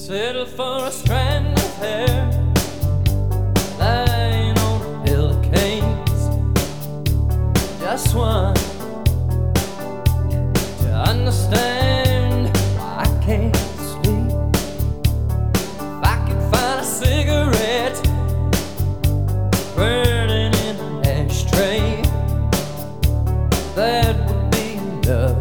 Settle for a strand of hair lying on a pillowcase. Just one to understand why I can't sleep. If I could find a cigarette burning in an ashtray, that would be enough.